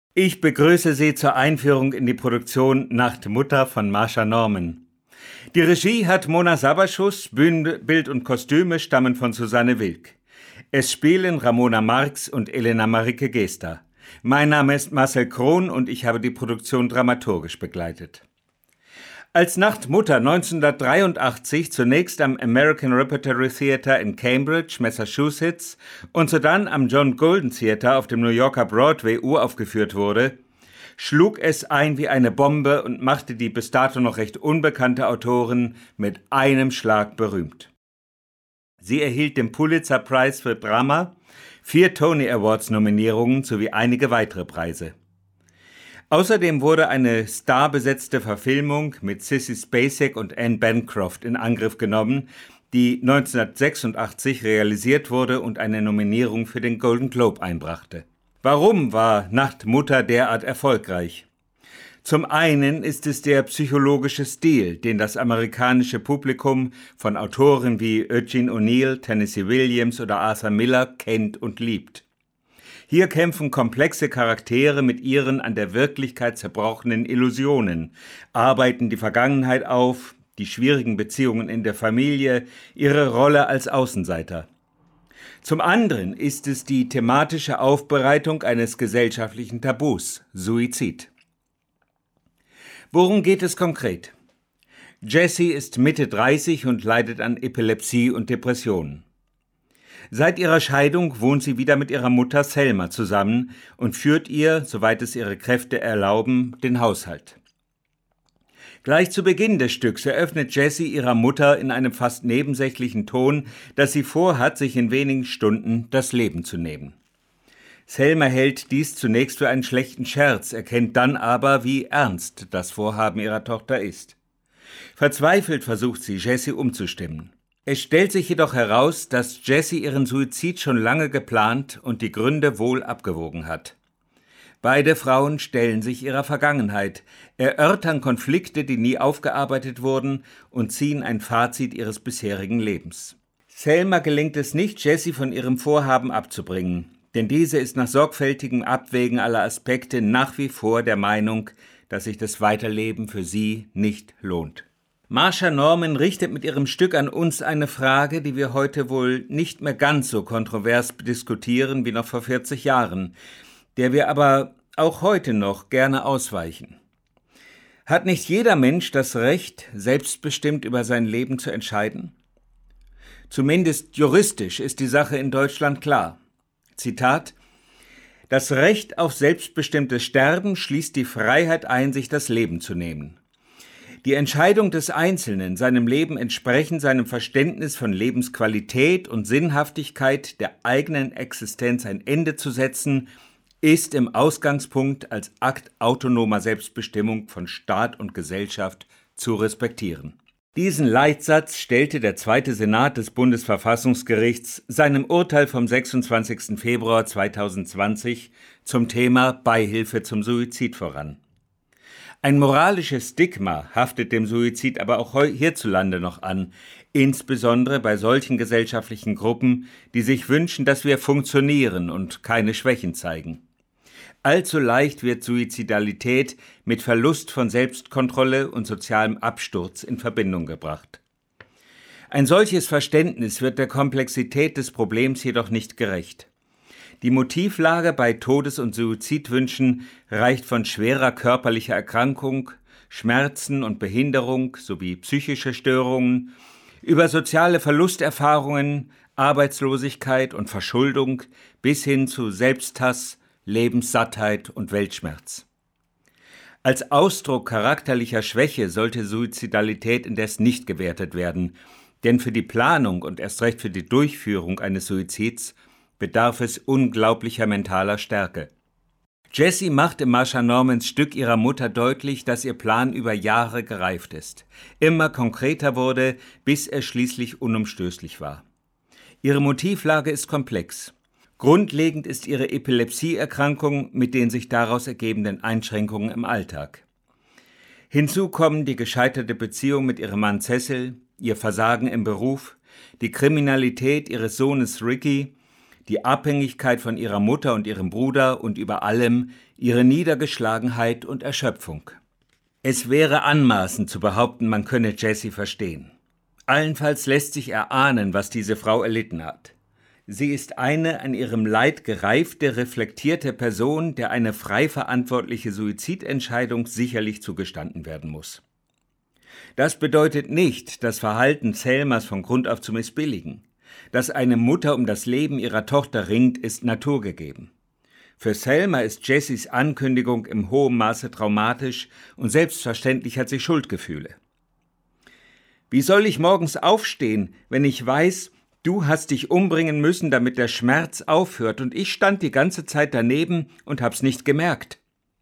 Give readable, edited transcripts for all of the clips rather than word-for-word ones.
Ich begrüße Sie zur Einführung in die Produktion Nacht Mutter von Marsha Norman. Die Regie hat Mona Saberschuss, Bühnenbild und Kostüme stammen von Susanne Wilk. Es spielen Ramona Marx und Elena Marike Gesta. Mein Name ist Marcel Krohn und ich habe die Produktion dramaturgisch begleitet. Als Nachtmutter 1983 zunächst am American Repertory Theatre in Cambridge, Massachusetts und sodann am John Golden Theatre auf dem New Yorker Broadway uraufgeführt wurde, schlug es ein wie eine Bombe und machte die bis dato noch recht unbekannte Autorin mit einem Schlag berühmt. Sie erhielt den Pulitzer Prize für Drama, 4 Tony Awards Nominierungen sowie einige weitere Preise. Außerdem wurde eine starbesetzte Verfilmung mit Sissy Spacek und Anne Bancroft in Angriff genommen, die 1986 realisiert wurde und eine Nominierung für den Golden Globe einbrachte. Warum war Nachtmutter derart erfolgreich? Zum einen ist es der psychologische Stil, den das amerikanische Publikum von Autoren wie Eugene O'Neill, Tennessee Williams oder Arthur Miller kennt und liebt. Hier kämpfen komplexe Charaktere mit ihren an der Wirklichkeit zerbrochenen Illusionen, arbeiten die Vergangenheit auf, die schwierigen Beziehungen in der Familie, ihre Rolle als Außenseiter. Zum anderen ist es die thematische Aufbereitung eines gesellschaftlichen Tabus, Suizid. Worum geht es konkret? Jessie ist Mitte 30 und leidet an Epilepsie und Depressionen. Seit ihrer Scheidung wohnt sie wieder mit ihrer Mutter Selma zusammen und führt ihr, soweit es ihre Kräfte erlauben, den Haushalt. Gleich zu Beginn des Stücks eröffnet Jessie ihrer Mutter in einem fast nebensächlichen Ton, dass sie vorhat, sich in wenigen Stunden das Leben zu nehmen. Selma hält dies zunächst für einen schlechten Scherz, erkennt dann aber, wie ernst das Vorhaben ihrer Tochter ist. Verzweifelt versucht sie, Jessie umzustimmen. Es stellt sich jedoch heraus, dass Jessie ihren Suizid schon lange geplant und die Gründe wohl abgewogen hat. Beide Frauen stellen sich ihrer Vergangenheit, erörtern Konflikte, die nie aufgearbeitet wurden, und ziehen ein Fazit ihres bisherigen Lebens. Selma gelingt es nicht, Jessie von ihrem Vorhaben abzubringen, denn diese ist nach sorgfältigem Abwägen aller Aspekte nach wie vor der Meinung, dass sich das Weiterleben für sie nicht lohnt. Marsha Norman richtet mit ihrem Stück an uns eine Frage, die wir heute wohl nicht mehr ganz so kontrovers diskutieren wie noch vor 40 Jahren, der wir aber auch heute noch gerne ausweichen. Hat nicht jeder Mensch das Recht, selbstbestimmt über sein Leben zu entscheiden? Zumindest juristisch ist die Sache in Deutschland klar. Zitat: Das Recht auf selbstbestimmtes Sterben schließt die Freiheit ein, sich das Leben zu nehmen. Die Entscheidung des Einzelnen, seinem Leben entsprechend seinem Verständnis von Lebensqualität und Sinnhaftigkeit der eigenen Existenz ein Ende zu setzen, ist im Ausgangspunkt als Akt autonomer Selbstbestimmung von Staat und Gesellschaft zu respektieren. Diesen Leitsatz stellte der Zweite Senat des Bundesverfassungsgerichts seinem Urteil vom 26. Februar 2020 zum Thema Beihilfe zum Suizid voran. Ein moralisches Stigma haftet dem Suizid aber auch hierzulande noch an, insbesondere bei solchen gesellschaftlichen Gruppen, die sich wünschen, dass wir funktionieren und keine Schwächen zeigen. Allzu leicht wird Suizidalität mit Verlust von Selbstkontrolle und sozialem Absturz in Verbindung gebracht. Ein solches Verständnis wird der Komplexität des Problems jedoch nicht gerecht. Die Motivlage bei Todes- und Suizidwünschen reicht von schwerer körperlicher Erkrankung, Schmerzen und Behinderung sowie psychische Störungen über soziale Verlusterfahrungen, Arbeitslosigkeit und Verschuldung bis hin zu Selbsthass, Lebenssattheit und Weltschmerz. Als Ausdruck charakterlicher Schwäche sollte Suizidalität indes nicht gewertet werden, denn für die Planung und erst recht für die Durchführung eines Suizids bedarf es unglaublicher mentaler Stärke. Jessie macht in Marsha Normans Stück ihrer Mutter deutlich, dass ihr Plan über Jahre gereift ist, immer konkreter wurde, bis er schließlich unumstößlich war. Ihre Motivlage ist komplex. Grundlegend ist ihre Epilepsieerkrankung mit den sich daraus ergebenden Einschränkungen im Alltag. Hinzu kommen die gescheiterte Beziehung mit ihrem Mann Cecil, ihr Versagen im Beruf, die Kriminalität ihres Sohnes Ricky, die Abhängigkeit von ihrer Mutter und ihrem Bruder und über allem ihre Niedergeschlagenheit und Erschöpfung. Es wäre anmaßend zu behaupten, man könne Jessie verstehen. Allenfalls lässt sich erahnen, was diese Frau erlitten hat. Sie ist eine an ihrem Leid gereifte, reflektierte Person, der eine frei verantwortliche Suizidentscheidung sicherlich zugestanden werden muss. Das bedeutet nicht, das Verhalten Selmas von Grund auf zu missbilligen. Dass eine Mutter um das Leben ihrer Tochter ringt, ist naturgegeben. Für Selma ist Jessies Ankündigung im hohen Maße traumatisch und selbstverständlich hat sie Schuldgefühle. Wie soll ich morgens aufstehen, wenn ich weiß, du hast dich umbringen müssen, damit der Schmerz aufhört und ich stand die ganze Zeit daneben und hab's nicht gemerkt?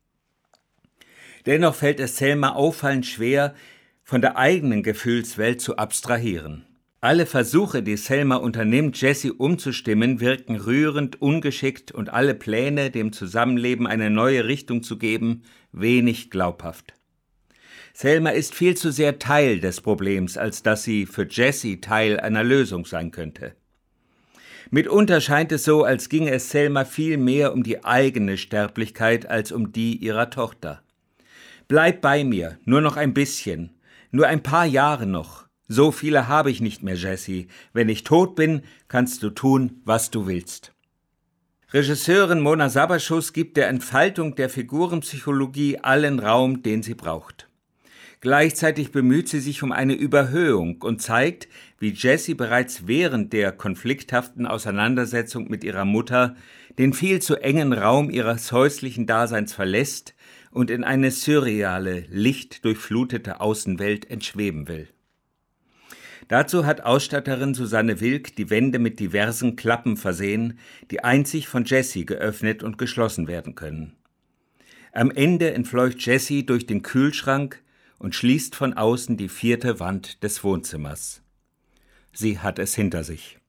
Dennoch fällt es Selma auffallend schwer, von der eigenen Gefühlswelt zu abstrahieren. Alle Versuche, die Selma unternimmt, Jessie umzustimmen, wirken rührend, ungeschickt und alle Pläne, dem Zusammenleben eine neue Richtung zu geben, wenig glaubhaft. Selma ist viel zu sehr Teil des Problems, als dass sie für Jessie Teil einer Lösung sein könnte. Mitunter scheint es so, als ginge es Selma viel mehr um die eigene Sterblichkeit als um die ihrer Tochter. Bleib bei mir, nur noch ein bisschen, nur ein paar Jahre noch. So viele habe ich nicht mehr, Jessie. Wenn ich tot bin, kannst du tun, was du willst. Regisseurin Mona Sabaschus gibt der Entfaltung der Figurenpsychologie allen Raum, den sie braucht. Gleichzeitig bemüht sie sich um eine Überhöhung und zeigt, wie Jessie bereits während der konflikthaften Auseinandersetzung mit ihrer Mutter den viel zu engen Raum ihres häuslichen Daseins verlässt und in eine surreale, lichtdurchflutete Außenwelt entschweben will. Dazu hat Ausstatterin Susanne Wilk die Wände mit diversen Klappen versehen, die einzig von Jessie geöffnet und geschlossen werden können. Am Ende entfleucht Jessie durch den Kühlschrank und schließt von außen die 4. Wand des Wohnzimmers. Sie hat es hinter sich.